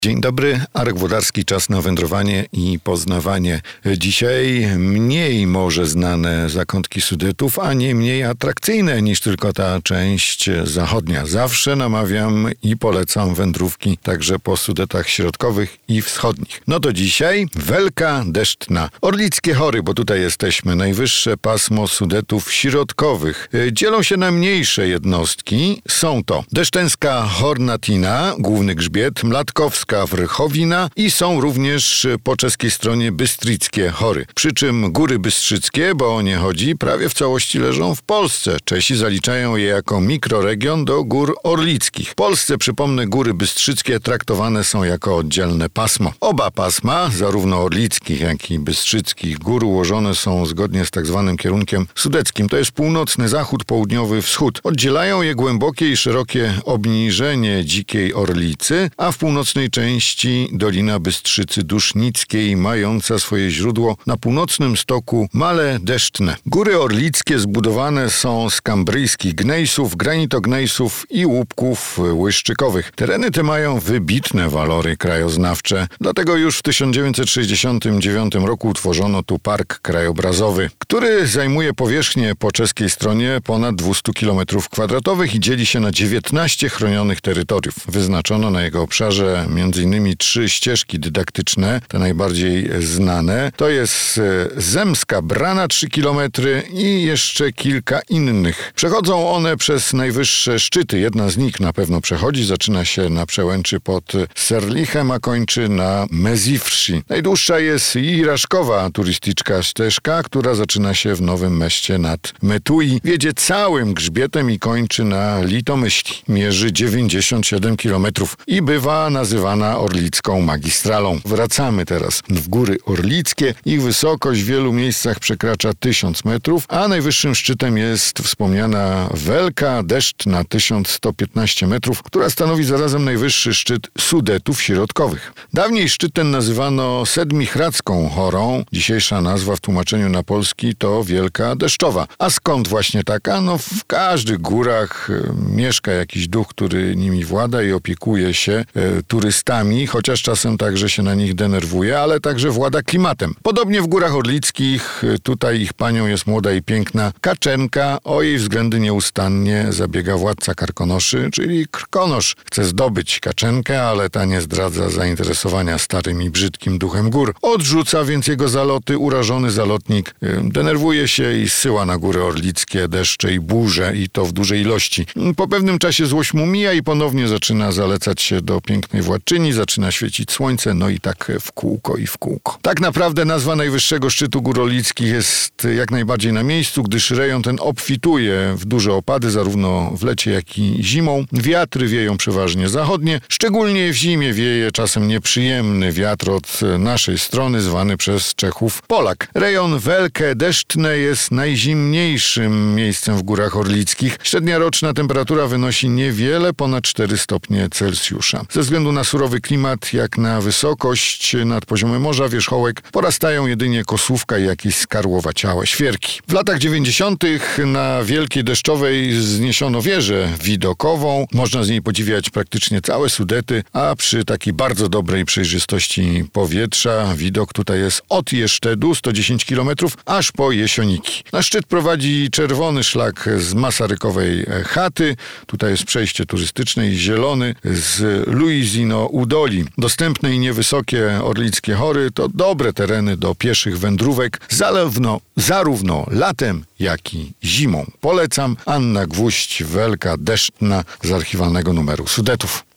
Dzień dobry, Arek Włodarski, czas na wędrowanie i poznawanie. Dzisiaj mniej może znane zakątki Sudetów, a nie mniej atrakcyjne niż tylko ta część zachodnia. Zawsze namawiam i polecam wędrówki także po Sudetach środkowych i wschodnich. No to dzisiaj Welka Deszczna. Orlickie Hory, bo tutaj jesteśmy. Najwyższe pasmo Sudetów środkowych. Dzielą się na mniejsze jednostki. Są to Deszczeńska Hornatina, główny grzbiet, Mlatkowska Wrychowina i są również po czeskiej stronie Bystrickie Hory. Przy czym Góry Bystrzyckie, bo o nie chodzi, prawie w całości leżą w Polsce. Czesi zaliczają je jako mikroregion do Gór Orlickich. W Polsce, przypomnę, Góry Bystrzyckie traktowane są jako oddzielne pasmo. Oba pasma, zarówno orlickich, jak i bystrzyckich gór, ułożone są zgodnie z tak zwanym kierunkiem sudeckim. To jest północny zachód, południowy wschód. Oddzielają je głębokie i szerokie obniżenie Dzikiej Orlicy, a w północnej części Dolina Bystrzycy Dusznickiej, mająca swoje źródło na północnym stoku Male Deszczne. Góry Orlickie zbudowane są z kambryjskich gnejsów, granitognejsów i łupków łyszczykowych. Tereny te mają wybitne walory krajoznawcze, dlatego już w 1969 roku utworzono tu park krajobrazowy, który zajmuje powierzchnię po czeskiej stronie ponad 200 km² i dzieli się na 19 chronionych terytoriów. Wyznaczono na jego obszarze m.in. 3 ścieżki dydaktyczne, te najbardziej znane. To jest Zemska Brana 3 km i jeszcze kilka innych. Przechodzą one przez najwyższe szczyty. Jedna z nich na pewno przechodzi, zaczyna się na przełęczy pod Serlichem, a kończy na Mezifrsi. Najdłuższa jest Iraszkowa turystyczna ścieżka, która zaczyna się w Nowym Meście nad Metui. Wiedzie całym grzbietem i kończy na Litomyśli. Mierzy 97 km i bywa nazywana Orlicką Magistralą. Wracamy teraz w Góry Orlickie. Ich wysokość w wielu miejscach przekracza 1000 metrów, a najwyższym szczytem jest wspomniana Welka Deszczna 1115 metrów, która stanowi zarazem najwyższy szczyt Sudetów środkowych. Dawniej szczyt ten nazywano Sedmichradzką Horą. Dzisiejsza nazwa w tłumaczeniu na polski to Wielka Deszczowa. A skąd właśnie taka? No w każdych górach mieszka jakiś duch, który nimi włada i opiekuje się turystami, chociaż czasem także się na nich denerwuje, ale także włada klimatem. Podobnie w Górach Orlickich, tutaj ich panią jest młoda i piękna Kaczenka. O jej względy nieustannie zabiega władca Karkonoszy, czyli Krkonosz. Chce zdobyć Kaczenkę, ale ta nie zdradza zainteresowania starym i brzydkim duchem gór. Odrzuca więc jego zaloty, urażony zalotnik denerwuje się i zsyła na Góry Orlickie deszcze i burze, i to w dużej ilości. Po pewnym czasie złość mu mija i ponownie zaczyna zalecać się do pięknej władczyni, zaczyna świecić słońce, no i tak w kółko i w kółko. Tak naprawdę nazwa najwyższego szczytu Gór Orlickich jest jak najbardziej na miejscu, gdyż rejon ten obfituje w duże opady, zarówno w lecie, jak i zimą. Wiatry wieją przeważnie zachodnie, szczególnie w zimie wieje czasem nieprzyjemny wiatr od naszej strony, zwany przez Czechów Polak. Rejon Welke Deszczne jest najzimniejszym miejscem w Górach Orlickich. Średnia roczna temperatura wynosi niewiele ponad 4 stopnie Celsjusza. Ze względu na surowy klimat, jak na wysokość nad poziomem morza, wierzchołek porastają jedynie kosówka i jakieś skarłowaciałe świerki. W latach 90. na Wielkiej Deszczowej zniesiono wieżę widokową. Można z niej podziwiać praktycznie całe Sudety, a przy takiej bardzo dobrej przejrzystości powietrza widok tutaj jest od Jesztedu 110 km aż po Jesioniki. Na szczyt prowadzi czerwony szlak z Masarykowej chaty. Tutaj jest przejście turystyczne i zielony z Luizino Udoli. Dostępne i niewysokie Orlickie Hory to dobre tereny do pieszych wędrówek, zarówno latem, jak i zimą. Polecam. Anna Gwóźdź, Welka Deszczna z archiwalnego numeru Sudetów.